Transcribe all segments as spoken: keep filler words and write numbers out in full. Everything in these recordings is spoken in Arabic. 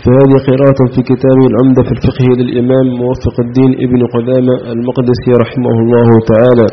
فهذه قراءة في كتاب العمدة في الفقه للإمام موفق الدين ابن قدامة المقدسي رحمه الله تعالى،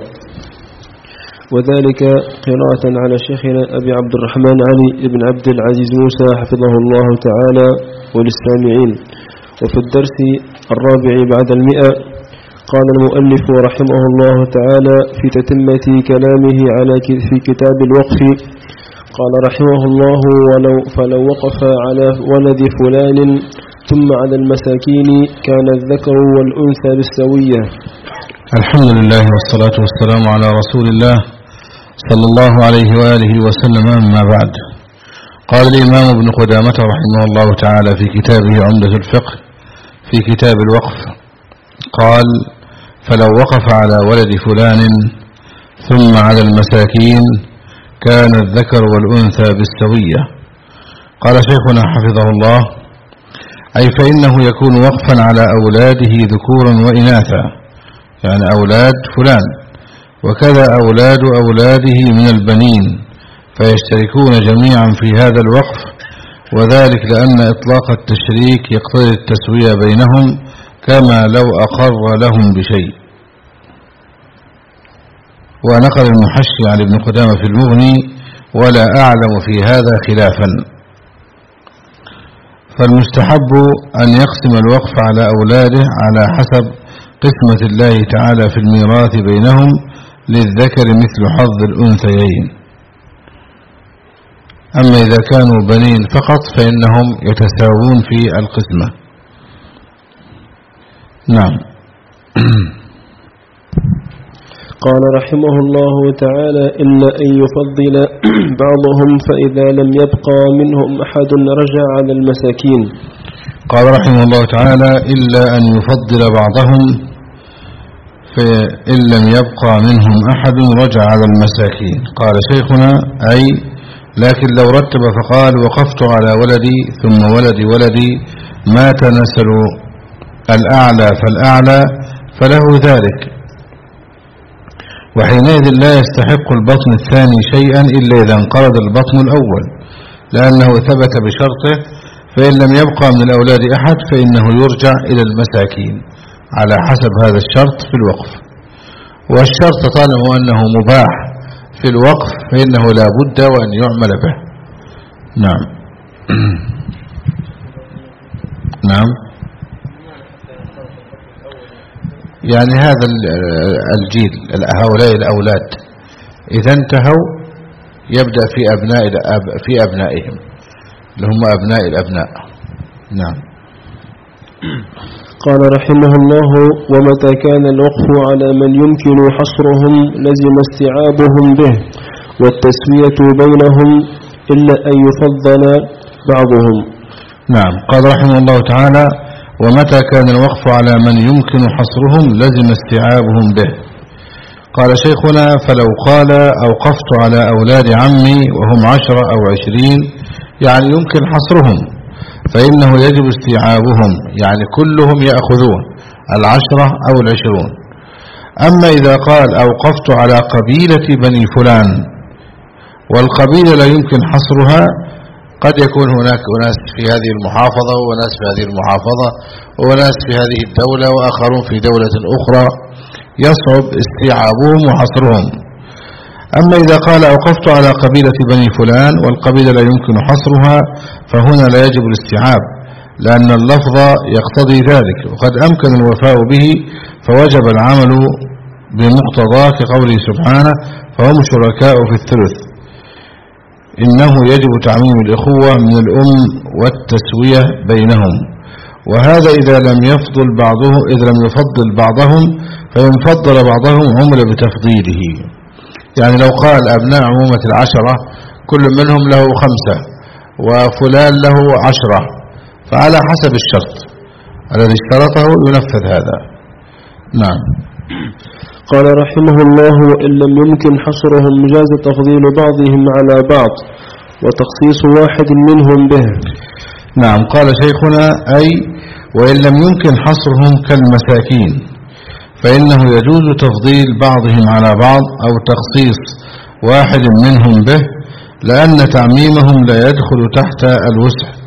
وذلك قراءة على شيخنا أبي عبد الرحمن علي بن عبد العزيز موسى حفظه الله تعالى وللسامعين. وفي الدرس الرابع بعد المئة قال المؤلف رحمه الله تعالى في تتمة كلامه على في كتاب الوقف، قال رحمه الله: ولو فلو وقف على ولد فلان ثم على المساكين كان الذكر والأنثى بالسوية. الحمد لله والصلاة والسلام على رسول الله صلى الله عليه وآله وسلم، أما بعد. قال الإمام ابن قدامة رحمه الله تعالى في كتابه عمدة الفقه في كتاب الوقف، قال: فلو وقف على ولد فلان ثم على المساكين كان الذكر والأنثى بالسوية. قال شيخنا حفظه الله: أي فإنه يكون وقفا على أولاده ذكورا وإناثا، يعني أولاد فلان، وكذا أولاد أولاده من البنين، فيشتركون جميعا في هذا الوقف، وذلك لأن إطلاق التشريك يقتضي التسوية بينهم كما لو أقر لهم بشيء. ونقل المحشي عن ابن قدامة في المغني: ولا أعلم في هذا خلافا. فالمستحب أن يقسم الوقف على أولاده على حسب قسمة الله تعالى في الميراث بينهم، للذكر مثل حظ الأنثيين. أما إذا كانوا بنين فقط فإنهم يتساوون في القسمة. نعم. قال رحمه الله تعالى: إلا أن يفضل بعضهم فإذا لم يبقى منهم أحد رجع على المساكين. قال رحمه الله تعالى: إلا أن يفضل بعضهم فإن لم يبقى منهم أحد رجع على المساكين. قال شيخنا: أي لكن لو رتب فقال: وقفت على ولدي ثم ولدي ولدي مات نسل الأعلى فالأعلى فله ذلك، وحينئذ لا يستحق البطن الثاني شيئا إلا إذا انقرض البطن الأول، لأنه ثبت بشرطه. فإن لم يبقى من الأولاد أحد فإنه يرجع إلى المساكين على حسب هذا الشرط في الوقف. والشرط طالما أنه مباح في الوقف فإنه لا بد وأن يعمل به. نعم. نعم. يعني هذا الجيل هؤلاء الأولاد إذا انتهوا يبدأ في أبناء في أبنائهم اللي هم أبناء الأبناء. نعم. قال رحمه الله: ومتى كان الوقف على من يمكن حصرهم لزم استيعابهم به والتسوية بينهم إلا أن يفضل بعضهم. نعم. قال رحمه الله تعالى: ومتى كان الوقف على من يمكن حصرهم لزم استيعابهم به. قال شيخنا: فلو قال: أوقفت على أولاد عمي وهم عشرة أو عشرين، يعني يمكن حصرهم، فإنه يجب استيعابهم، يعني كلهم يأخذون العشرة أو العشرون. أما إذا قال: أوقفت على قبيلة بني فلان، والقبيلة لا يمكن حصرها، قد يكون هناك أناس في هذه المحافظة وناس في هذه المحافظة وناس في هذه الدولة وآخرون في دولة أخرى، يصعب استيعابهم وحصرهم. أما إذا قال: أوقفت على قبيلة بني فلان والقبيلة لا يمكن حصرها، فهنا لا يجب الاستيعاب، لأن اللفظ يقتضي ذلك، وقد أمكن الوفاء به فوجب العمل بمقتضاه كقوله سبحانه: فهم شركاء في الثلث. إنه يجب تعميم الإخوة من الأم والتسوية بينهم، وهذا إذا لم يفضل بعضهم إذا لم يفضل بعضهم فإن فضل بعضهم عمل بتفضيله. يعني لو قال: أبناء عمومة العشرة كل منهم له خمسة وفلان له عشرة، فعلى حسب الشرط الذي اشترطه ينفذ هذا. نعم. قال رحمه الله: إن لم يمكن حصرهم جاز تفضيل بعضهم على بعض وتخصيص واحد منهم به. نعم. قال شيخنا: أي وإن لم يمكن حصرهم كالمساكين فإنه يجوز تفضيل بعضهم على بعض أو تخصيص واحد منهم به، لأن تعميمهم لا يدخل تحت الوسع،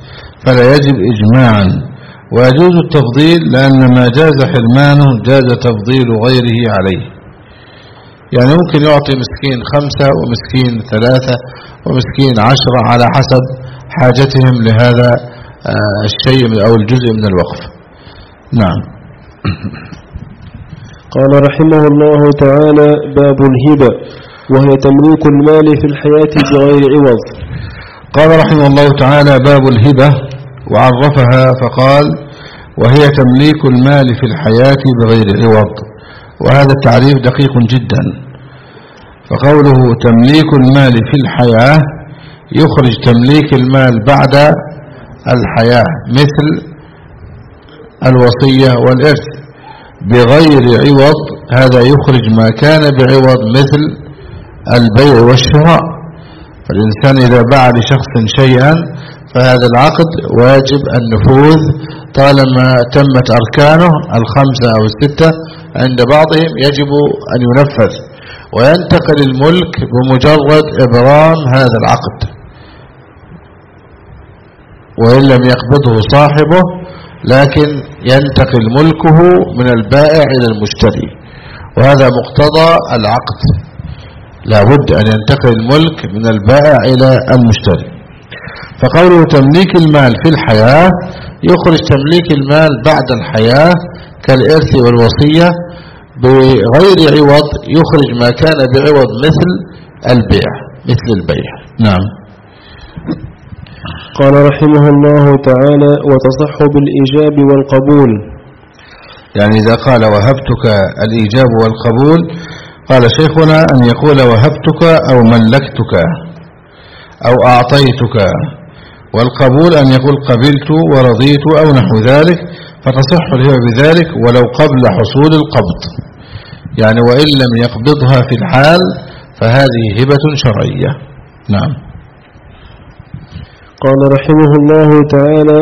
فلا يجب إجماعا، ويجوز التفضيل لأن ما جاز حرمانه جاز تفضيل غيره عليه. يعني ممكن يعطي مسكين خمسة ومسكين ثلاثة ومسكين عشرة على حسب حاجتهم لهذا الشيء أو الجزء من الوقف. نعم. قال رحمه الله تعالى: باب الهبة، وهي تمليك المال في الحياة بغير عوض. قال رحمه الله تعالى: باب الهبة، وعرفها فقال: وهي تمليك المال في الحياة بغير عوض. وهذا التعريف دقيق جدا، فقوله تمليك المال في الحياة يخرج تمليك المال بعد الحياة مثل الوصية والإرث. بغير عوض هذا يخرج ما كان بعوض مثل البيع والشراء. فالإنسان إذا باع لشخص شيئا فهذا العقد واجب النفوذ طالما تمت أركانه الخمسة أو الستة، عند بعضهم يجب أن ينفذ وينتقل الملك بمجرد إبرام هذا العقد، وإن لم يقبضه صاحبه لكن ينتقل ملكه من البائع إلى المشتري، وهذا مقتضى العقد، لا بد أن ينتقل الملك من البائع إلى المشتري. فقوله تمليك المال في الحياة يخرج تمليك المال بعد الحياة كالإرث والوصية. بغير عوض يخرج ما كان بعوض مثل البيع مثل البيع. نعم. قال رحمه الله تعالى: وتصح بالإيجاب والقبول. يعني إذا قال وهبتك الإيجاب والقبول، قال شيخنا أن يقول وهبتك أو ملكتك أو أعطيتك، والقبول أن يقول قبلت ورضيت أو نحو ذلك، فتصح الهبة بذلك ولو قبل حصول القبض، يعني وإن لم يقبضها في الحال فهذه هبة شرعية. نعم. قال رحمه الله تعالى: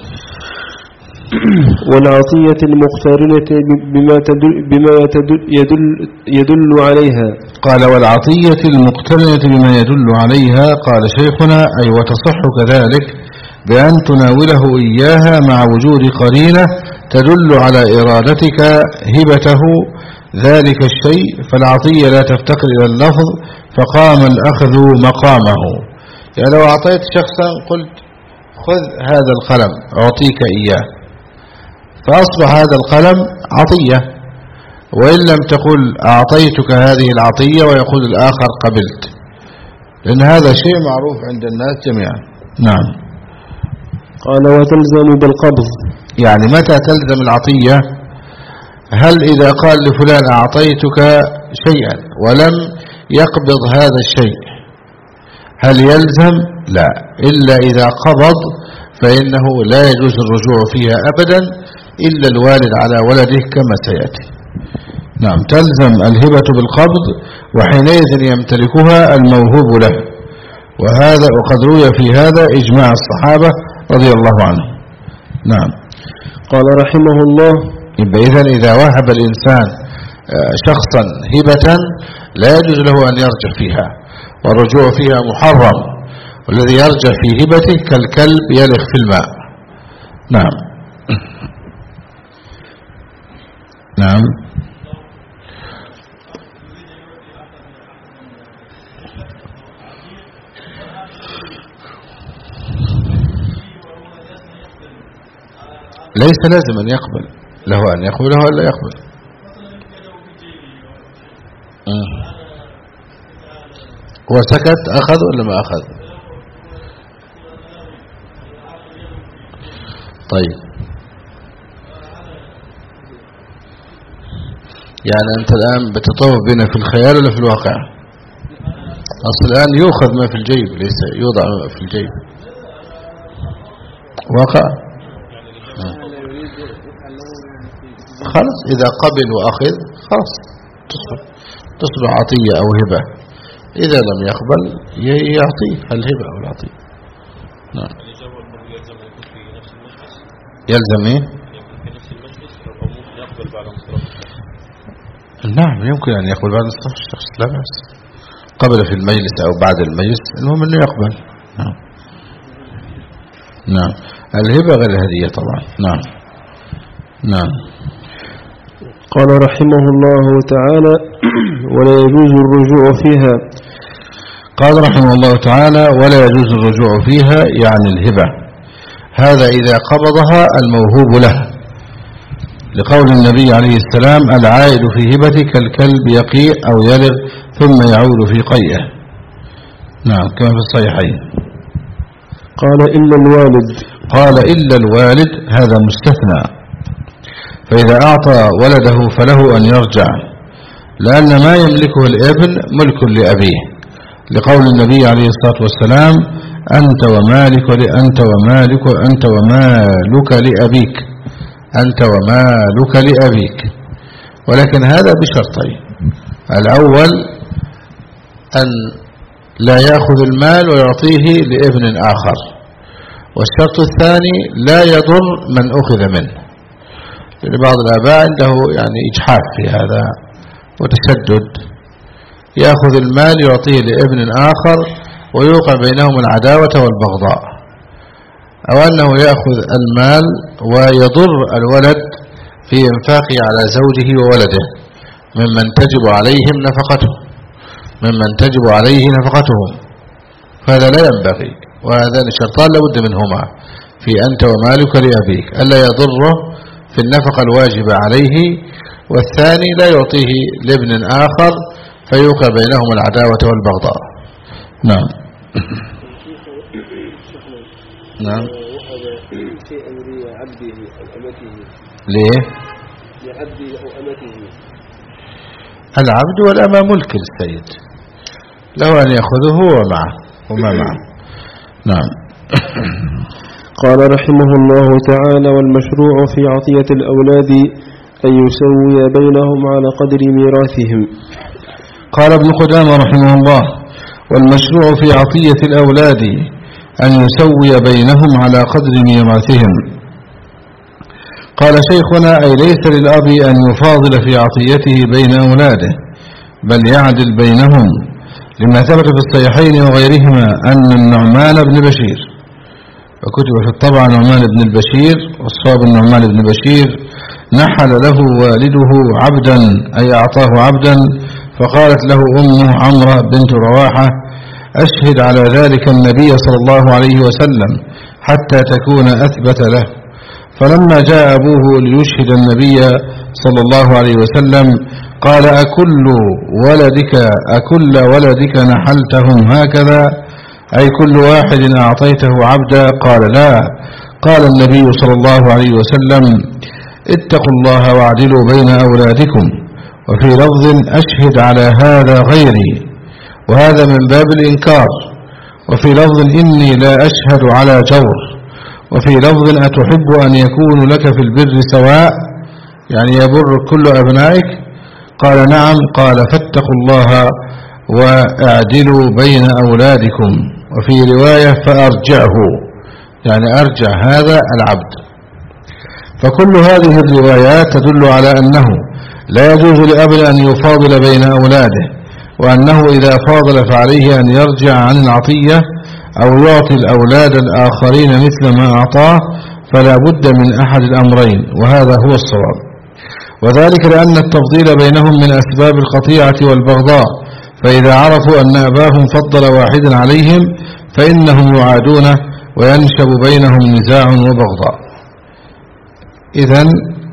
والعطية المقترنة بما, تدل بما يتدل يدل, يدل عليها. قال والعطية المقترنة بما يدل عليها، قال شيخنا أي وتصح كذلك بأن تناوله إياها مع وجود قرينة تدل على إرادتك هبته ذلك الشيء، فالعطية لا تفتقر إلى اللفظ فقام الأخذ مقامه. يعني لو أعطيت شخصا قلت خذ هذا القلم أعطيك إياه، فأصبح هذا القلم عطية، وإن لم تقل أعطيتك هذه العطية ويقول الآخر قبلت، لأن هذا شيء معروف عند الناس جميعا. نعم. قال وتلزم بالقبض. يعني متى تلزم العطية؟ هل إذا قال لفلان أعطيتك شيئا ولم يقبض هذا الشيء هل يلزم؟ لا، إلا إذا قبض فإنه لا يجوز الرجوع فيها أبدا إلا الوالد على ولده كما سيأتي. نعم. تلزم الهبة بالقبض، وحينئذ يمتلكها الموهوب له، وهذا وقد روي في هذا إجماع الصحابة رضي الله عنهم. نعم. قال رحمه الله: إذن إذا وهب الإنسان شخصا هبة لا يجوز له أن يرجع فيها، والرجوع فيها محرم، والذي يرجع في هبته كالكلب يلخ في الماء. نعم. نعم. ليس لازم أن يقبل، له أن يقبل له أن لا يقبل. وسكت أخذ ولا ما أخذ؟ طيب، يعني أنت الآن بتطوف بنا في الخيال ولا في الواقع؟ أصل الآن يؤخذ ما في الجيب، ليس يوضع ما في الجيب. واقع. خلاص إذا قبل وأخذ خلاص تصبح تصبح عطية أو هبة. إذا لم يقبل يعطيه الهبة أو العطية. نعم. يلزم إيه؟ نعم يمكن أن يقبل بعد انصراف الشخص، لا بأس. قبل في المجلس أو بعد المجلس، المهم أنه يقبل. نعم. نعم. الهبة غير الهدية طبعا. نعم نعم. قال رحمه الله تعالى: ولا يجوز الرجوع فيها. قال رحمه الله تعالى: ولا يجوز الرجوع فيها يعني الهبة، هذا إذا قبضها الموهوب له، لقول النبي عليه السلام: العائد في هبتك كالكلب يقيء أو يلغ ثم يعود في قيئه. نعم كما في الصحيحين. قال إلا الوالد. قال إلا الوالد، هذا مستثنى، فإذا أعطى ولده فله أن يرجع، لأن ما يملكه الابن ملك لأبيه، لقول النبي عليه الصلاة والسلام: أنت ومالك لأنت ومالك أنت ومالك لأبيك أنت ومالك لأبيك. ولكن هذا بشرطين: الأول أن لا يأخذ المال ويعطيه لابن آخر، والشرط الثاني لا يضر من أخذ منه، لأن بعض الآباء عنده يعني إجحاف في هذا وتشدد، يأخذ المال يعطيه لابن آخر ويوقع بينهم العداوة والبغضاء، أو أنه يأخذ المال ويضر الولد في إنفاقه على زوجه وولده ممن تجب عليهم نفقته ممن تجب عليه نفقتهم، فهذا لا ينبغي. وهذان الشرطان لابد منهما في أنت ومالك لأبيك: ألا يضره في النفقة الواجبة عليه، والثاني لا يعطيه لابن آخر فيوقع بينهم العداوة والبغضاء. نعم نعم. شيئا لعبده أو أمته. ليه؟ لعبده أو أمته. العبد والأمة ملك للسيد، له أن يأخذه ومعه وما معه. نعم. قال رحمه الله تعالى: والمشروع في عطية الأولاد أن يسوي بينهم على قدر ميراثهم. قال ابن قدامة رحمه الله: والمشروع في عطية الأولاد أن يسوي بينهم على قدر ميراثهم. قال شيخنا: أي ليس للأب أن يفاضل في عطيته بين أولاده، بل يعدل بينهم، لما ثبت في الصحيحين وغيرهما أن النعمان بن بشير، وكتب في الطبع نعمان بن البشير، والصواب النعمان بن بشير، نحل له والده عبدا، أي أعطاه عبدا، فقالت له أمه عمرة بنت رواحة: أشهد على ذلك النبي صلى الله عليه وسلم حتى تكون أثبت له. فلما جاء أبوه ليشهد النبي صلى الله عليه وسلم قال: أكل ولدك أكل ولدك نحلتهم هكذا، أي كل واحد أعطيته عبدا؟ قال: لا. قال النبي صلى الله عليه وسلم: اتقوا الله واعدلوا بين أولادكم. وفي لفظ: أشهد على هذا غيري، وهذا من باب الإنكار. وفي لفظ: إني لا أشهد على جور. وفي لفظ: أتحب أن يكون لك في البر سواء، يعني يبر كل أبنائك؟ قال: نعم. قال: فاتقوا الله واعدلوا بين أولادكم. وفي رواية: فأرجعه، يعني أرجع هذا العبد. فكل هذه الروايات تدل على أنه لا يجوز لأب أن يفاضل بين أولاده، وأنه إذا فاضل فعليه أن يرجع عن العطية أو يعطي الأولاد الآخرين مثل ما أعطاه، فلا بد من أحد الأمرين، وهذا هو الصواب. وذلك لأن التفضيل بينهم من أسباب القطيعة والبغضاء، فإذا عرفوا أن أباهم فضل واحدا عليهم فإنهم يعادونه وينشب بينهم نزاع وبغضاء. إذن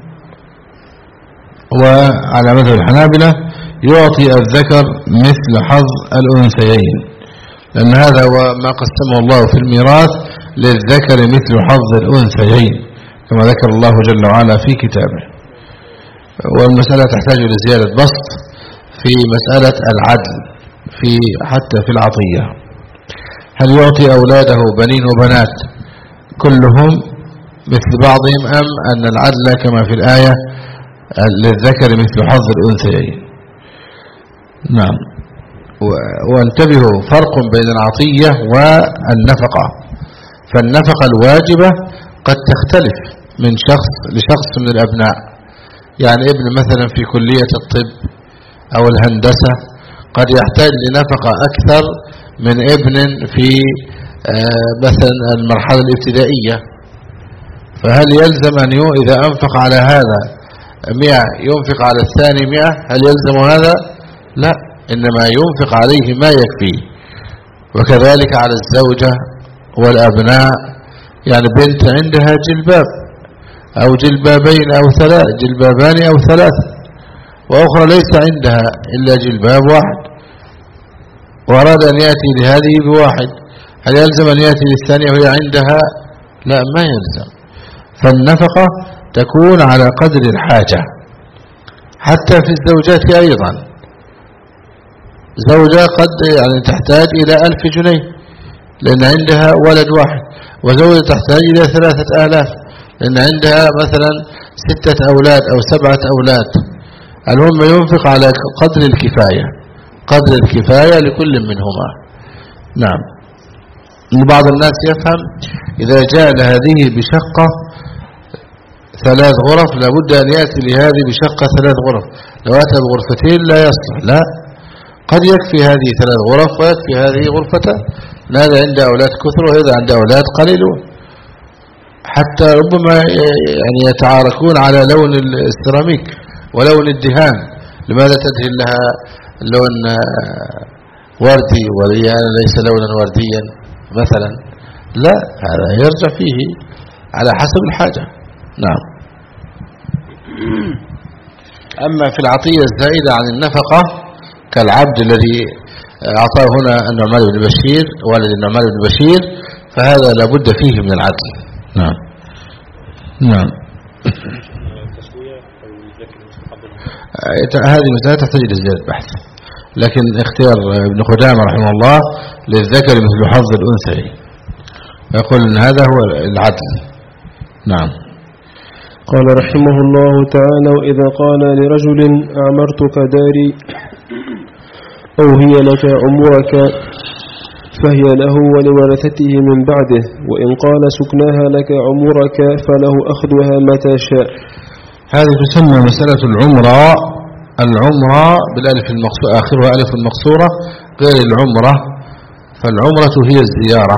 وعلى مذهب الحنابلة يعطي الذكر مثل حظ الأنثيين، لأن هذا هو ما قسمه الله في الميراث: للذكر مثل حظ الأنثيين، كما ذكر الله جل وعلا في كتابه. والمسألة تحتاج إلى زيادة بسط في مسألة العدل في حتى في العطية. هل يعطي أولاده بنين وبنات كلهم مثل بعضهم، أم أن العدل كما في الآية للذكر مثل حظ الأنثيين؟ نعم. وانتبهوا، فرق بين العطية والنفقة. فالنفقة الواجبة قد تختلف من شخص لشخص من الأبناء، يعني ابن مثلا في كلية الطب أو الهندسة قد يحتاج لنفقة أكثر من ابن في مثلا المرحلة الابتدائية، فهل يلزم أن إذا أنفق على هذا مئة ينفق على الثاني مئة؟ هل يلزم هذا؟ لا، إنما ينفق عليه ما يكفيه. وكذلك على الزوجة والأبناء، يعني بنت عندها جلباب أو جلبابين أو ثلاث جلبابان أو ثلاثة، وأخرى ليس عندها إلا جلباب واحد، وأراد أن يأتي لهذه بواحد، هل يلزم أن يأتي للثانية وهي عندها؟ لا، ما يلزم. فالنفقة تكون على قدر الحاجة. حتى في الزوجات أيضا، زوجة قد يعني تحتاج إلى ألف جنيه لأن عندها ولد واحد، وزوجة تحتاج إلى ثلاثة آلاف لأن عندها مثلا ستة أولاد أو سبعة أولاد. المهم ينفق على قدر الكفاية، قدر الكفاية لكل منهما. نعم. بعض الناس يفهم إذا جاء لهذه بشقة ثلاث غرف لابد أن يأتي لهذه بشقة ثلاث غرف، لو أتى بغرفتين لا يصلح. لا، قد يكفي هذه ثلاث غرف ويكفي هذه غرفتان، هذا عنده أولاد كثر وهذا عنده أولاد قليلون، حتى ربما يعني يتعاركون على لون السيراميك ولون الدهان. لماذا تدهن لها لون وردي ولي ليس لونا ورديا مثلا؟ لا، هذا يرجع فيه على حسب الحاجة. نعم. أما في العطية الزائدة عن النفقة كالعبد الذي أعطاه هنا النعمان بن بشير والد النعمان بن بشير، فهذا لابد فيه من العدل. نعم. نعم. هذه مسألة تحتاج إلى زيادة بحث، لكن اختيار ابن خدامة رحمه الله للذكر مثل حظ الأنثى، يقول إن هذا هو العدل. نعم. قال رحمه الله تعالى: وإذا قال لرجل أعمرتك داري أو هي لك عمرك فهي له ولورثته من بعده، وإن قال سكناها لك عمرك فله أخذها متى شاء. هذه تسمى مسألة العمرة. العمرة بالألف المقصورة، آخرها ألف المقصورة، غير العمرة، فالعمرة هي الزيارة.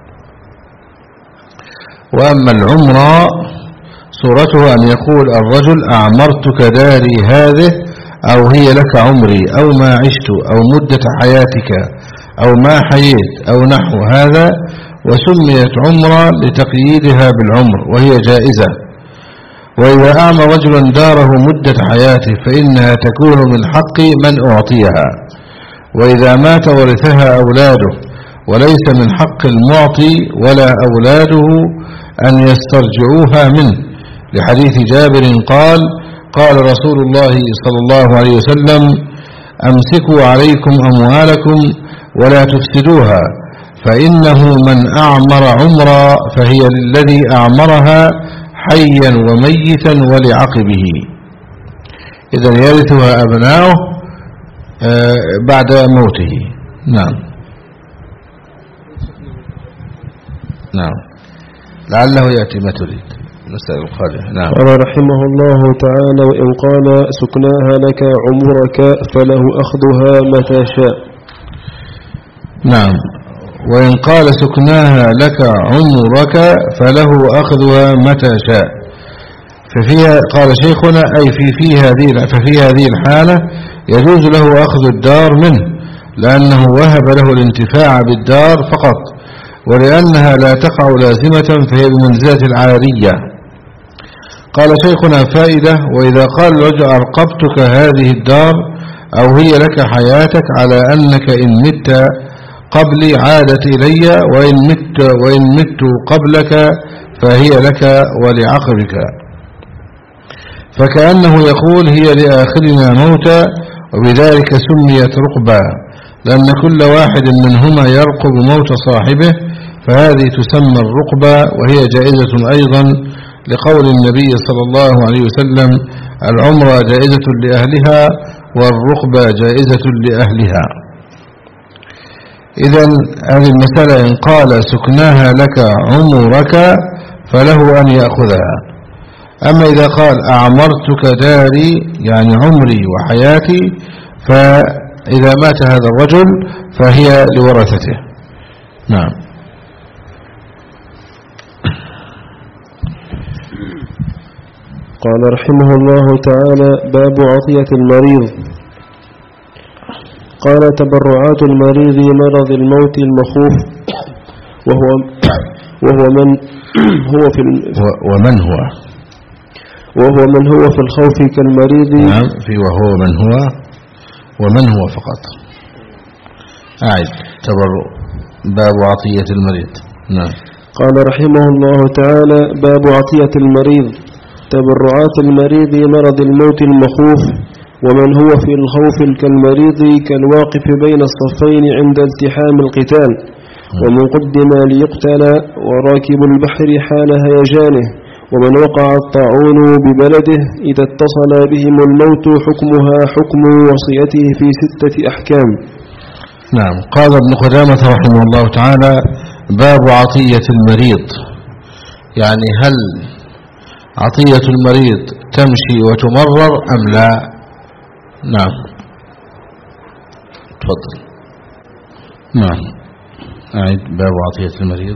وأما العمرة صورتها أن يقول الرجل أعمرتك داري هذه أو هي لك عمري أو ما عشت أو مدة حياتك أو ما حييت أو نحو هذا، وسميت عمرة لتقييدها بالعمر وهي جائزة. وإذا أعمى رجلا داره مدة حياته فإنها تكون من حق من أعطيها، وإذا مات ورثها أولاده، وليس من حق المعطي ولا أولاده أن يسترجعوها منه، لحديث جابر قال: قال رسول الله صلى الله عليه وسلم: أمسكوا عليكم أموالكم ولا تفسدوها، فإنه من أعمر عمرا فهي للذي أعمرها حيا وميتا ولعقبه. إذن يرثها أبناؤه بعد موته. نعم. نعم، لعله يأتي ما تريد. نسأل القادم. نعم. قال رحمه الله تعالى: وإن قال سكناها لك عمرك فله أخذها متى شاء. نعم. وإن قال سكناها لك عمرك فله أخذها متى شاء، ففيها قال شيخنا أي في في هذه ففي هذه الحالة يجوز له أخذ الدار منه، لأنه وهب له الانتفاع بالدار فقط، ولأنها لا تقع لازمة فهي بمنزلة العارية. قال شيخنا فائدة: وإذا قال الرجل أرقبتك هذه الدار أو هي لك حياتك على أنك إن مت قبلي عادت إلي، وإن مت, وإن مت قبلك فهي لك ولعقبك، فكأنه يقول هي لآخرنا موتا، وبذلك سميت رقبا، لأن كل واحد منهما يرقب موت صاحبه، فهذه تسمى الرقبة، وهي جائزة أيضا لقول النبي صلى الله عليه وسلم: العمرة جائزة لأهلها والرقبة جائزة لأهلها. إذن هذه المسألة إن قال سكناها لك عمرك فله أن يأخذها. أما إذا قال أعمرتك داري يعني عمري وحياتي، فإذا مات هذا الرجل فهي لورثته. نعم. قال رحمه الله تعالى: باب عطية المريض. قال: تبرعات المريض مرض الموت المخوف، وهو وهو من هو في ومن هو وهو من هو في الخوف كالمريض. نعم، في وهو من هو ومن هو فقط. أعد تبرع باب عطية المريض. نعم. قال رحمه الله تعالى: باب عطية المريض. تبرعات المريض مرض الموت المخوف، ومن هو في الخوف كالمريض كالواقف بين الصفين عند التحام القتال، ومن قدم ليقتل، وراكب البحر حال هيجانه، ومن وقع الطاعون ببلده إذا اتصل بهم الموت حكمها حكم وصيته في ستة أحكام. نعم. قال ابن قدامة رحمه الله تعالى: باب عطية المريض، يعني هل عطية المريض تمشي وتمرر أم لا؟ نعم، تفضل. نعم، أعيد باب عطية المريض.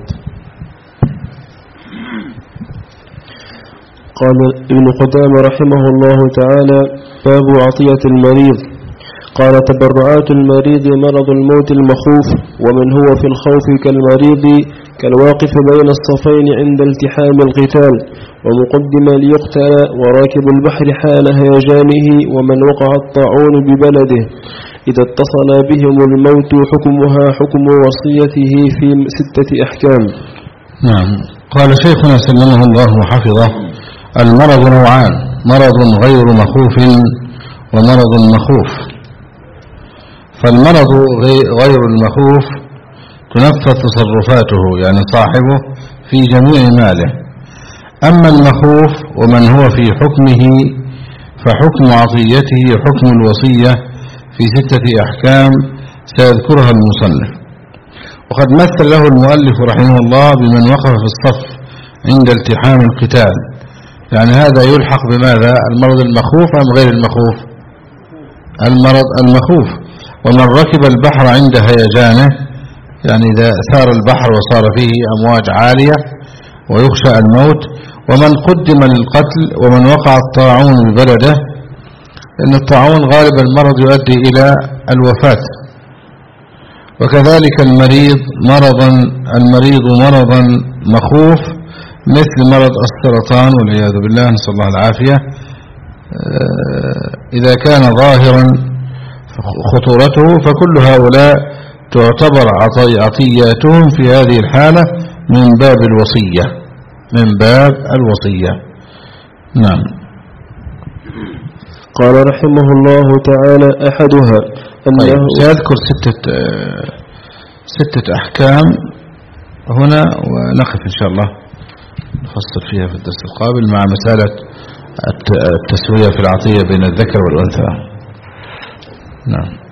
قال ابن قدامة رحمه الله تعالى: باب عطية المريض. قال: تبرعات المريض مرض الموت المخوف، ومن هو في الخوف كالمريض كالواقف بين الصفين عند التحام القتال، ومقدم ليقتل، وراكب البحر حال هيجانه، ومن وقع الطاعون ببلده إذا اتصل بهم الموت حكمها حكم وصيته في ستة أحكام. نعم. قال شيخنا سلمه الله وحفظه: المرض نوعان: مرض غير مخوف ومرض مخوف. فالمرض غير المخوف تنفذ تصرفاته، يعني صاحبه، في جميع ماله. أما المخوف ومن هو في حكمه فحكم عطيته حكم الوصية في ستة أحكام سيذكرها المصنف. وقد مثل له المؤلف رحمه الله بمن وقف في الصف عند التحام القتال، يعني هذا يلحق بماذا؟ المرض المخوف أم غير المخوف؟ المرض المخوف. ومن ركب البحر عند هيجانه، يعني إذا سار البحر وصار فيه أمواج عالية ويخشى الموت. ومن قدم للقتل، ومن وقع الطاعون ببلده، لأن الطاعون غالبا المرض يؤدي إلى الوفاة. وكذلك المريض مرضا المريض مرضا مخوف مثل مرض السرطان والعياذ بالله، نسأل الله العافية، إذا كان ظاهرا خطورته، فكل هؤلاء تعتبر عطياتهم في هذه الحالة من باب الوصية من باب الوصية. نعم. قال رحمه الله تعالى: أحدها أنه طيب، سيذكر ستة ستة أحكام هنا، ونقف إن شاء الله نفصل فيها في الدرس القابل مع مسألة التسوية في العطية بين الذكر والأنثى. نعم.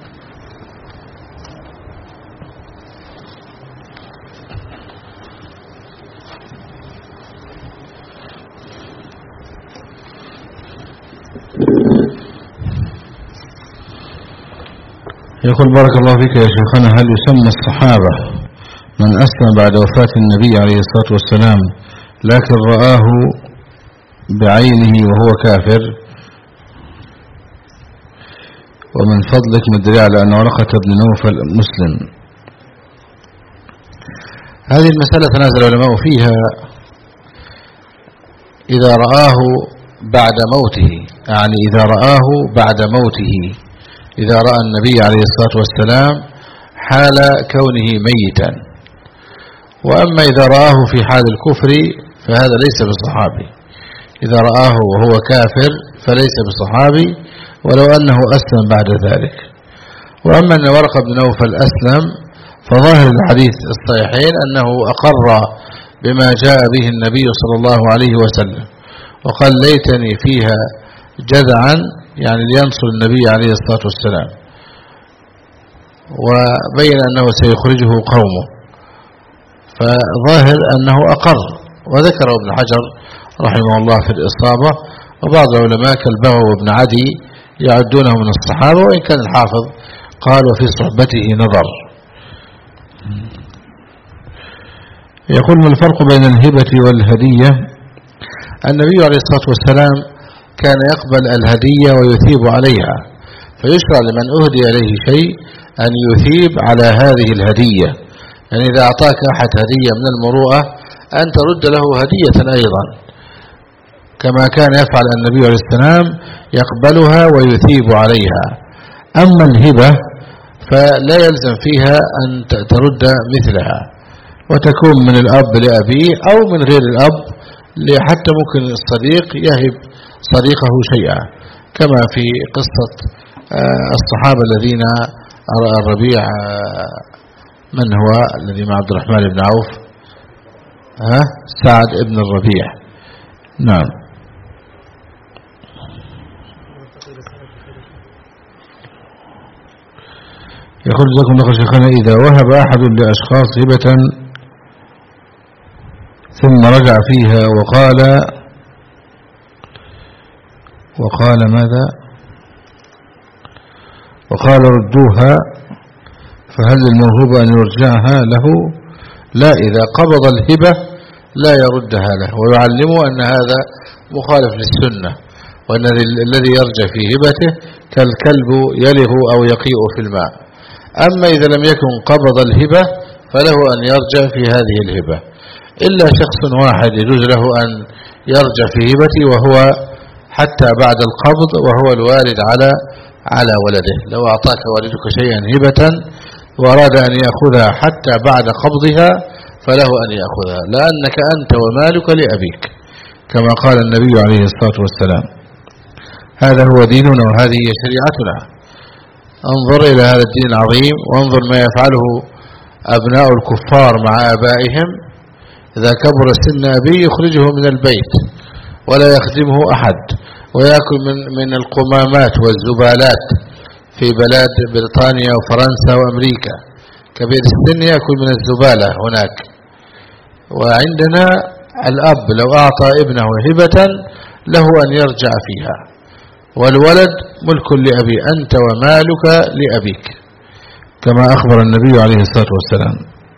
يقول: بارك الله فيك يا شيخنا، هل يسمى الصحابة من أسلم بعد وفاة النبي عليه الصلاة والسلام لكن رآه بعينه وهو كافر؟ ومن فضلك ما الدليل على أن ورقة بن نوفل مسلم؟ هذه المسألة تنازل العلماء فيها. إذا رآه بعد موته، يعني إذا رآه بعد موته، إذا رأى النبي عليه الصلاة والسلام حال كونه ميتا. وأما إذا رآه في حال الكفر فهذا ليس بصحابي. إذا رآه وهو كافر فليس بصحابي ولو أنه أسلم بعد ذلك. وأما أن ورقة بن نوفل أسلم فظاهر الحديث الصحيحين أنه أقر بما جاء به النبي صلى الله عليه وسلم، وقال: ليتني فيها جذعا، يعني لينصر النبي عليه الصلاة والسلام، وبين أنه سيخرجه قومه، فظاهر أنه أقر. وذكره ابن حجر رحمه الله في الإصابة، وبعض العلماء كالبغوي وابن عدي يعدونه من الصحابة، وإن كان الحافظ قال: وفي صحبته نظر. يقول: ما الفرق بين الهبة والهدية؟ النبي عليه الصلاة والسلام كان يقبل الهدية ويثيب عليها، فيشرع لمن أهدي إليه شيء أن يثيب على هذه الهدية. يعني إذا أعطاك أحد هدية من المروءة أن ترد له هدية أيضا، كما كان يفعل النبي عليه السلام، يقبلها ويثيب عليها. أما الهبة فلا يلزم فيها أن ترد مثلها، وتكون من الأب لأبيه أو من غير الأب، حتى ممكن الصديق يهب صديقه شيئا، كما في قصة الصحابة الذين الربيع، من هو الذي مع عبد الرحمن بن عوف؟ ها سعد بن الربيع. نعم. يقول لكم لقد شيخنا إذا وهب أحد لأشخاص هبة ثم رجع فيها وقال وقال ماذا وقال ردوها، فهل الموهوب أن يرجعها له؟ لا، إذا قبض الهبة لا يردها له، ويعلمه أن هذا مخالف للسنة، وأن الذي يرجع في هبته كالكلب يلغ أو يقيء في الماء. أما إذا لم يكن قبض الهبة فله أن يرجع في هذه الهبة، إلا شخص واحد يجوز له أن يرجع في هبته وهو حتى بعد القبض، وهو الوالد على على ولده. لو أعطاك والدك شيئا هبة وأراد أن يأخذها حتى بعد قبضها فله أن يأخذها، لأنك أنت ومالك لأبيك، كما قال النبي عليه الصلاة والسلام. هذا هو ديننا وهذه هي شريعتنا. انظر إلى هذا الدين العظيم، وانظر ما يفعله أبناء الكفار مع آبائهم. إذا كبر سن أبيه يخرجه من البيت ولا يخدمه أحد، ويأكل من من القمامات والزبالات في بلاد بريطانيا وفرنسا وأمريكا. كبير السن يأكل من الزبالة هناك. وعندنا الأب لو أعطى ابنه هبة له أن يرجع فيها، والولد ملك لأبي، أنت ومالك لأبيك، كما أخبر النبي عليه الصلاة والسلام.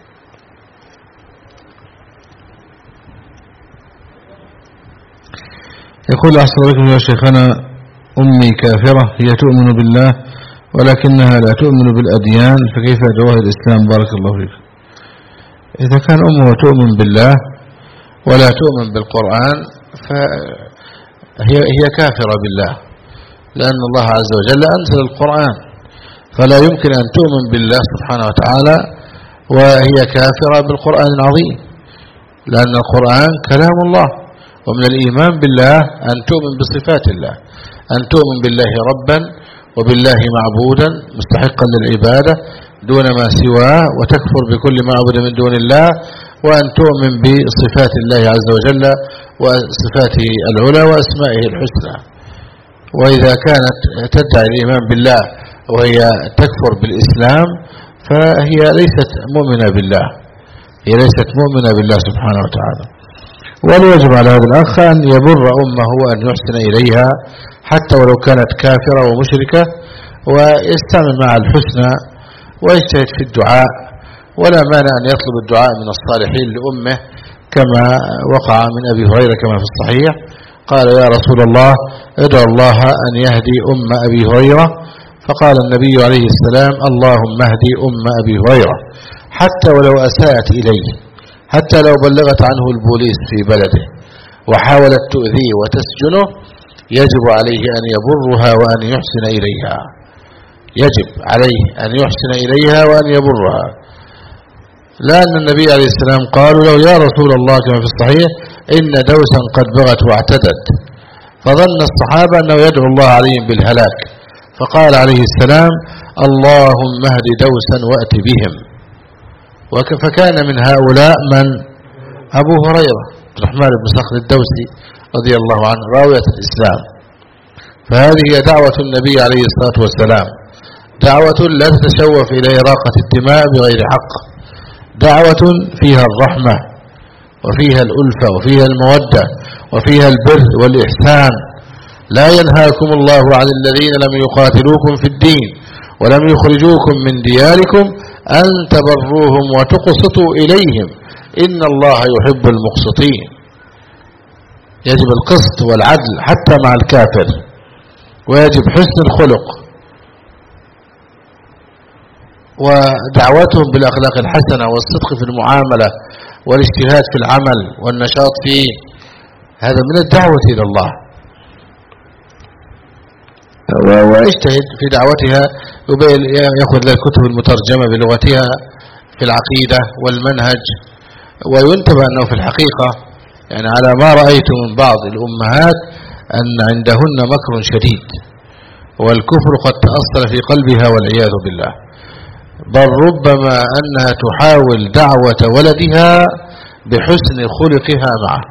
يقول أحسن لكم يا شيخنا، أمي كافرة، هي تؤمن بالله ولكنها لا تؤمن بالأديان، فكيف جواه الإسلام؟ بارك الله فيك. إذا كان أمه تؤمن بالله ولا تؤمن بالقرآن فهي هي كافرة بالله، لأن الله عز وجل أنزل القرآن، فلا يمكن أن تؤمن بالله سبحانه وتعالى وهي كافرة بالقرآن العظيم، لأن القرآن كلام الله. ومن الإيمان بالله أن تؤمن بصفات الله، أن تؤمن بالله ربا وبالله معبودا مستحقا للعبادة دون ما سواه، وتكفر بكل ما عبد من دون الله، وأن تؤمن بصفات الله عز وجل وصفاته العلى وأسمائه الحسنى. وإذا كانت تدعي الإيمان بالله وهي تكفر بالإسلام فهي ليست مؤمنة بالله، هي ليست مؤمنة بالله سبحانه وتعالى. والواجب على هذا الأخ أن يبر أمه وأن يحسن إليها حتى ولو كانت كافرة ومشركة، ويستعمل مع الحسنى ويجتهد في الدعاء، ولا مانع أن يطلب الدعاء من الصالحين لأمه، كما وقع من أبي هريرة كما في الصحيح، قال يا رسول الله ادعو الله أن يهدي أم أبي هريرة، فقال النبي عليه السلام اللهم اهدي أم أبي هريرة، حتى ولو أساءت إليه، حتى لو بلغت عنه البوليس في بلده وحاولت تؤذيه وتسجنه، يجب عليه أن يبرها وأن يحسن إليها، يجب عليه أن يحسن إليها وأن يبرها. لأن النبي عليه السلام قالوا له يا رسول الله كما في الصحيح إن دوسا قد بغت واعتدت، فظن الصحابة أنه يدعو الله عليهم بالهلاك، فقال عليه السلام اللهم اهد دوسا وأت بهم. فكان من هؤلاء من أبو هريرة الرحمن بن صخر الدوسي رضي الله عنه راوية الإسلام. فهذه هي دعوة النبي عليه الصلاة والسلام، دعوة لا تتشوف إلى إراقة الدماء بغير حق، دعوة فيها الرحمة وفيها الألفة وفيها المودة وفيها البر والإحسان. لا ينهاكم الله عن الذين لم يقاتلوكم في الدين ولم يخرجوكم من دياركم أن تبروهم وتقسطوا إليهم إن الله يحب المقسطين. يجب القسط والعدل حتى مع الكافر، ويجب حسن الخلق ودعوتهم بالأخلاق الحسنة والصدق في المعاملة والاجتهاد في العمل والنشاط فيه، هذا من الدعوة إلى الله. واجتهد في دعوتها، يأخذ لها الكتب المترجمة بلغتها في العقيدة والمنهج. وينتبه أنه في الحقيقة يعني على ما رأيت من بعض الأمهات أن عندهن مكر شديد، والكفر قد تأصل في قلبها والعياذ بالله، بل ربما أنها تحاول دعوة ولدها بحسن خلقها معه،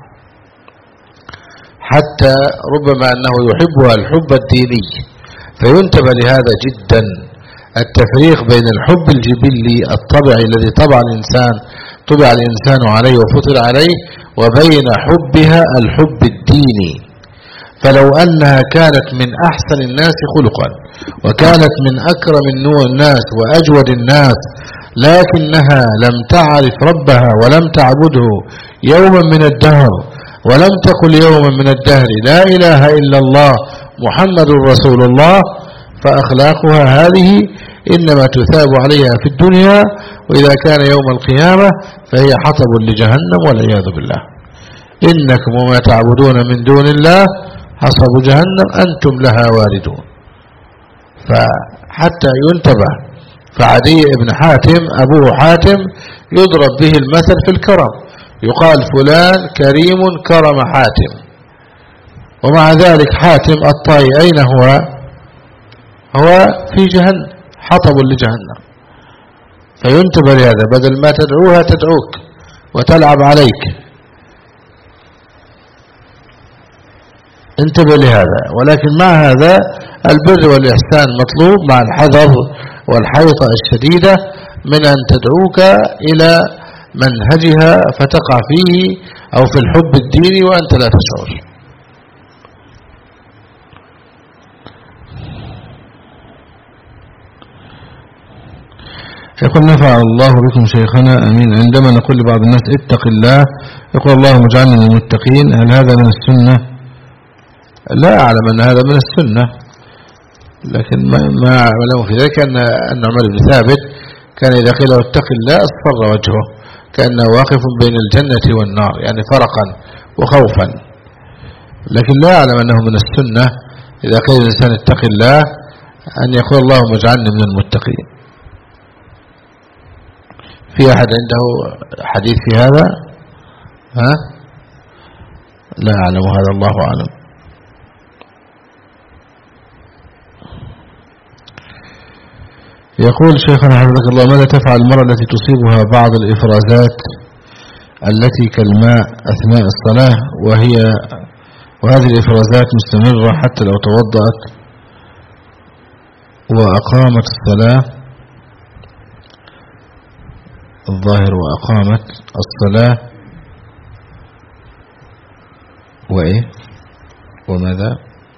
حتى ربما أنه يحبها الحب الديني. فينتبه لهذا جدا، التفريق بين الحب الجبلي الطبيعي الذي طبع الإنسان طبع الإنسان عليه وفطر عليه، وبين حبها الحب الديني. فلو أنها كانت من أحسن الناس خلقا وكانت من أكرم الناس وأجود الناس، لكنها لم تعرف ربها ولم تعبده يوما من الدهر، ولم تقل يوما من الدهر لا إله إلا الله محمد رسول الله، فأخلاقها هذه إنما تثاب عليها في الدنيا، وإذا كان يوم القيامة فهي حطب لجهنم والعياذ بالله. إنكم وما تعبدون من دون الله حصب جهنم أنتم لها واردون. فحتى ينتبه. فعدي بن حاتم أبوه حاتم يضرب به المثل في الكرم، يقال فلان كريم كرم حاتم، ومع ذلك حاتم الطائي أين هو؟ هو في جهنم، حطب لجهنم. فينتبه لهذا، بدل ما تدعوها تدعوك وتلعب عليك، انتبه لهذا. ولكن مع هذا البر والإحسان مطلوب مع الحذر والحيطة الشديدة من أن تدعوك إلى منهجها فتقع فيه أو في الحب الديني وأنت لا تشعر. يقول نفع الله بكم شيخنا أمين. عندما نقول لبعض الناس اتق الله، يقول اللهم اجعلنا من المتقين، هل هذا من السنة؟ لا أعلم أن هذا من السنة، لكن ما أعلم في ذلك أن أن عمر بن ثابت كان إذا قيل اتق الله اصفر وجهه كأنه واقف بين الجنة والنار، يعني فرقا وخوفا. لكن لا أعلم أنه من السنة إذا قيل الإنسان اتق الله أن يقول اللهم اجعلنا من المتقين. في أحد عنده حديث في هذا؟ ها؟ لا أعلم هذا، الله أعلم. يقول شيخنا حفظك الله، ماذا تفعل المرأة التي تصيبها بعض الإفرازات التي كالماء أثناء الصلاة، وهي وهذه الإفرازات مستمرة حتى لو توضأت وأقامت الصلاة، الظاهر وأقامت الصلاة وإيه وماذا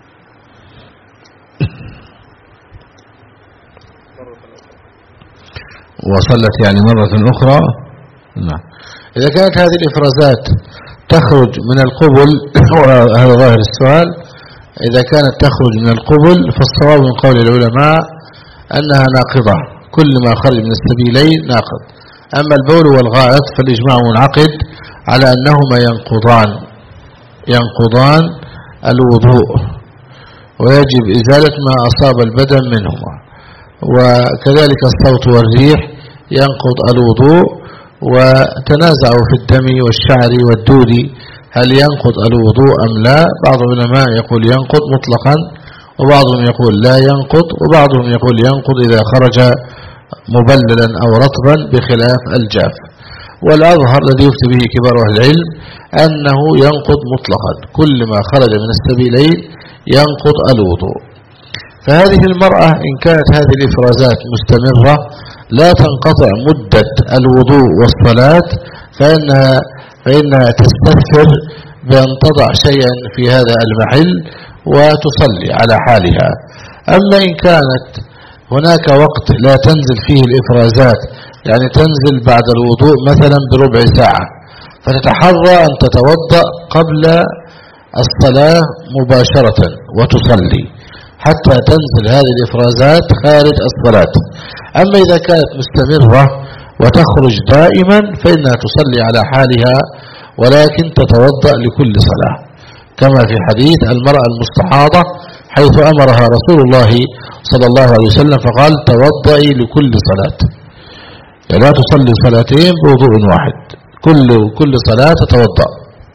وصلت يعني مرة أخرى؟ نعم. إذا كانت هذه الإفرازات تخرج من القبل وهذا ظاهر السؤال، إذا كانت تخرج من القبل فالصواب من قول العلماء أنها ناقضة، كل ما خرج من السبيلين ناقض. أما البول والغائط فالإجماع منعقد على أنهما ينقضان ينقضان الوضوء، ويجب إزالة ما أصاب البدن منهما. وكذلك الصوت والريح ينقض الوضوء، وتنازعوا في الدم والشعر والدود هل ينقض الوضوء أم لا. بعض العلماء يقول ينقض مطلقا، وبعضهم يقول لا ينقض، وبعضهم يقول ينقض إذا خرج مبللا أو رطبا بخلاف الجاف. والأظهر الذي يفتي به كبار أهل العلم أنه ينقض مطلقا، كل ما خرج من السبيلين ينقض الوضوء. فهذه المرأة إن كانت هذه الإفرازات مستمرة لا تنقطع مدة الوضوء والصلاة، فإنها, فإنها تستغفر بأن تضع شيئا في هذا المحل وتصلي على حالها. أما إن كانت هناك وقت لا تنزل فيه الإفرازات، يعني تنزل بعد الوضوء مثلا بربع ساعة، فتتحرى أن تتوضأ قبل الصلاة مباشرة وتصلي حتى تنزل هذه الإفرازات خارج الصلاة. أما إذا كانت مستمرة وتخرج دائما فإنها تصلي على حالها، ولكن تتوضأ لكل صلاة، كما في حديث المرأة المستحاضة حيث أمرها رسول الله صلى الله عليه وسلم فقال توضئي لكل صلاة، لا تصلي صلاتين بوضوء واحد، كل كل صلاة تتوضأ.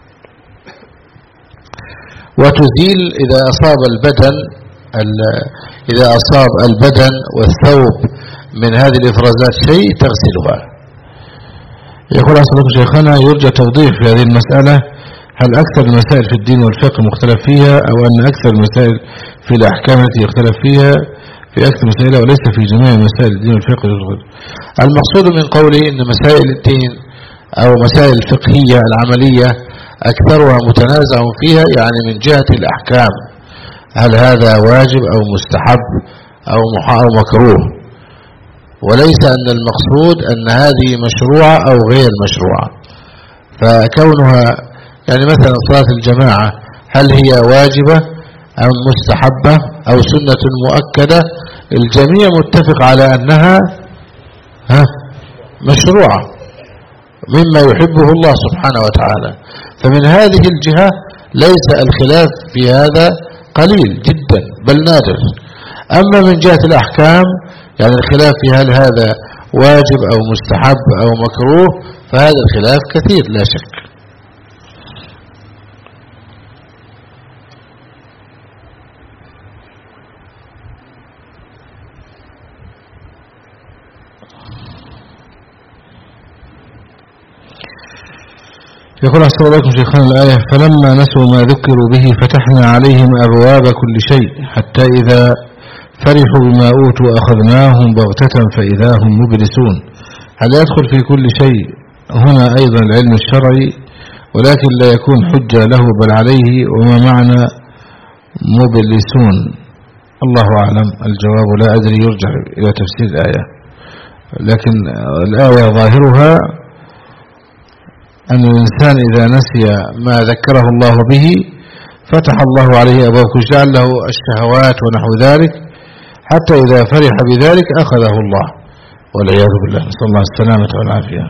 وتزيل إذا أصاب البدن إذا أصاب البدن والثوب من هذه الإفرازات شيء تغسلها. يقول أصدق شيخنا يرجى توضيح في هذه المسألة، هل أكثر المسائل في الدين والفقه مختلف فيها، أو أن أكثر المسائل في الأحكام التي يختلف فيها في أكثر مسائل وليس في جميع مسائل الدين والفقه؟ المقصود من قوله أن مسائل الدين أو مسائل الفقهية العملية أكثرها متنازع فيها، يعني من جهة الأحكام، هل هذا واجب أو مستحب أو محا أو مكروه، وليس أن المقصود أن هذه مشروعة أو غير مشروعة. فكونها يعني مثلا صلاة الجماعة هل هي واجبة أو مستحبة أو سنة مؤكدة، الجميع متفق على أنها ها مشروعة مما يحبه الله سبحانه وتعالى. فمن هذه الجهة ليس الخلاف في هذا قليل جدا بل نادر. أما من جهة الأحكام يعني الخلاف في هل هذا واجب أو مستحب أو مكروه فهذا الخلاف كثير لا شك. يقول أحسن الله شيخنا الآية فلما نسوا ما ذكروا به فتحنا عليهم أبواب كل شيء حتى إذا فرحوا بما أوتوا أخذناهم بغتة فإذا هم مبلسون. هل يدخل في كل شيء هنا أيضا العلم الشرعي ولكن لا يكون حجة له بل عليه؟ وما معنى مبلسون؟ الله أعلم. الجواب لا أدري، يرجع إلى تفسير الآية، لكن الآية ظاهرها أن الإنسان إذا نسي ما ذكره الله به فتح الله عليه أبواب، جعل له الشهوات ونحو ذلك حتى إذا فرح بذلك أخذه الله والعياذ بالله، نسأل الله السلامة والعافية.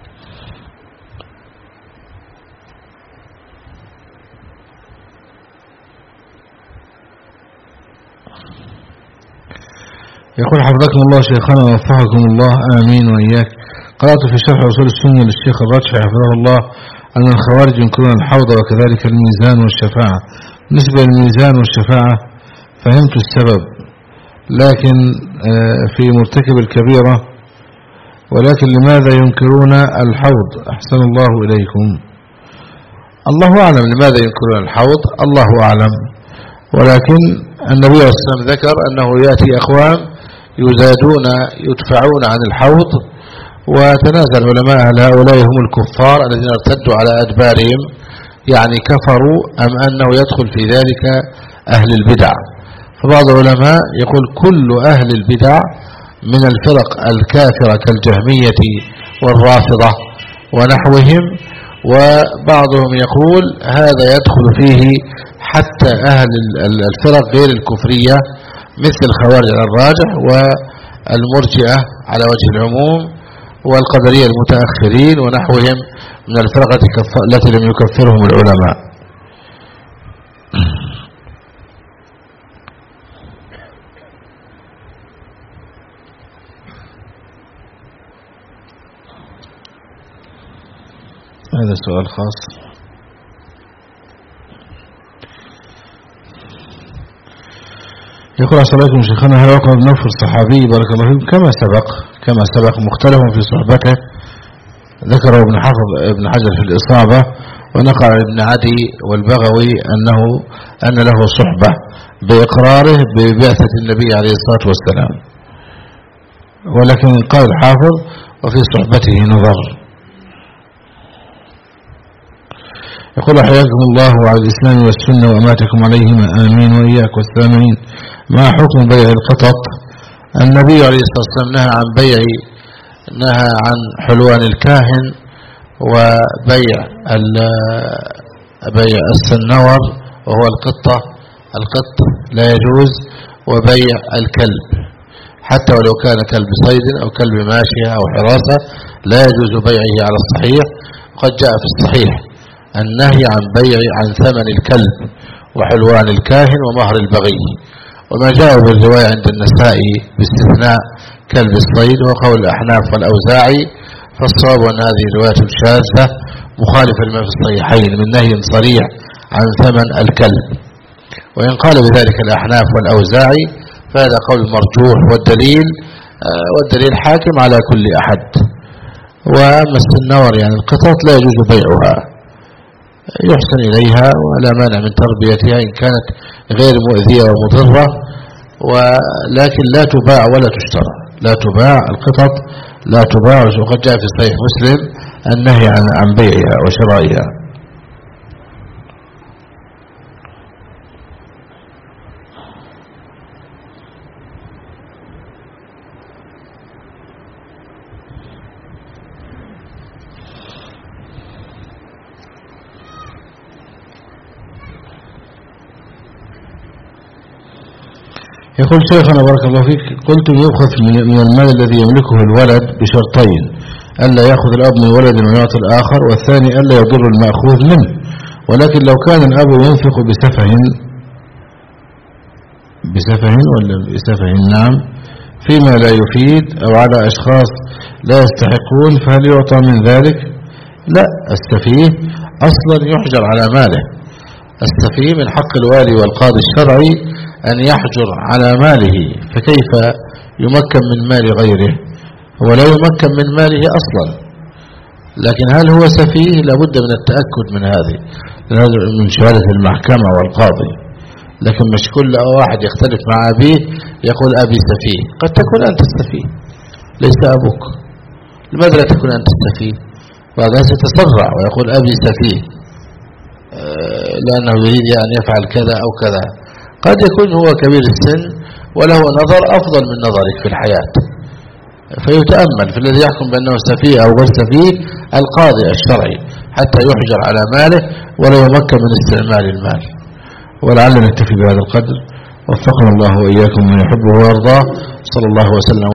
يقول حفظكم الله شيخنا ووفقكم الله آمين وإياك. قرأت في شرح أصول السنة للشيخ الرجحي حفظه الله أن الخوارج ينكرون الحوض وكذلك الميزان والشفاعة. بالنسبة للميزان والشفاعة فهمت السبب، لكن في مرتكب الكبيرة، ولكن لماذا ينكرون الحوض؟ أحسن الله إليكم. الله أعلم لماذا ينكرون الحوض، الله أعلم. ولكن النبي صلى الله عليه وسلم ذكر أنه يأتي أقوام يزادون يدفعون عن الحوض، وتنازل العلماء هل هؤلاء هم الكفار الذين ارتدوا على أدبارهم يعني كفروا أم أنه يدخل في ذلك أهل البدع. فبعض العلماء يقول كل أهل البدع من الفرق الكافرة كالجهمية والرافضة ونحوهم، وبعضهم يقول هذا يدخل فيه حتى أهل الفرق غير الكفرية مثل الخوارج على الراجح والمرجئة على وجه العموم والقدرية المتأخرين ونحوهم من الفرقة التي لم يكفرهم العلماء. هذا سؤال خاص. يقول السلام عليكم شيخنا هل وقع بنفر صحابي بارك الله فيكم كما سبق كما سبق مختلف في صحبته، ذكره ابن حافظ ابن حجر في الإصابة، ونقل ابن عدي والبغوي أنه أن له صحبة بإقراره ببعثة النبي عليه الصلاة والسلام، ولكن قال الحافظ وفي صحبته نظر. يقول حياكم الله وعلى الإسلام والسنة وأماتكم عليهما آمين وإياك والسامعين. ما حكم بيع القطط؟ النبي عليه الصلاة والسلام نهى عن بيع نهى عن حلوان الكاهن وبيع بيع السنور وهو القطة القط لا يجوز، وبيع الكلب حتى ولو كان كلب صيد أو كلب ماشية أو حراسة لا يجوز بيعه على الصحيح. وقد جاء في الصحيح النهي عن بيع عن ثمن الكلب وحلوان الكاهن ومهر البغي. وما جاء بالرواية عند النسائي باستثناء كلب الصيد وقول الأحناف والأوزاعي، فالصواب أن هذه رواية شاذة مخالفة لما في الصحيحين من نهي صريح عن ثمن الكلب. وإن قال بذلك الأحناف والأوزاعي فهذا قول مرجوح، والدليل آه والدليل حاكم على كل أحد. وأما السنور يعني القطط لا يجوز بيعها، يحسن إليها ولا مانع من تربيتها إن كانت غير مؤذية ومضرة، ولكن لا تباع ولا تشترى. لا تباع القطط، لا تباع. وقد جاء في صحيح مسلم النهي عن عن بيعها وشرائها. يقول شيخنا بارك الله فيك، قلت يؤخذ من المال الذي يملكه الولد بشرطين: ألا يأخذ الأب من ولد ويعطي الآخر، والثاني ألا يضر المأخوذ منه. ولكن لو كان الأب ينفق بسفه بسفه ولا بسفه نعم فيما لا يفيد أو على أشخاص لا يستحقون، فهل يعطى من ذلك؟ لا، السفيه أصلا يحجر على ماله. السفيه من حق الوالي والقاضي الشرعي أن يحجر على ماله، فكيف يمكن من مال غيره؟ هو لا يمكن من ماله أصلا، لكن هل هو سفيه؟ لابد من التأكد من هذه من شهادة المحكمة والقاضي. لكن مش كل واحد يختلف مع أبيه يقول أبي سفيه. قد تكون أنت السفيه ليس أبوك. لماذا لا تكون أنت السفيه؟ بعض الناس يتسرع ويقول أبي سفيه لأنه يريد أن يفعل كذا أو كذا. قد يكون هو كبير السن وله نظر أفضل من نظرك في الحياة، فيتأمل في الذي يحكم بأنه سفيه أو غير سفيه القاضي الشرعي حتى يحجر على ماله ولا يمكن من استعمال المال. ولعلنا نكتفي بهذا القدر، وفقنا الله وإياكم من يحبه ويرضاه. صلى الله وسلم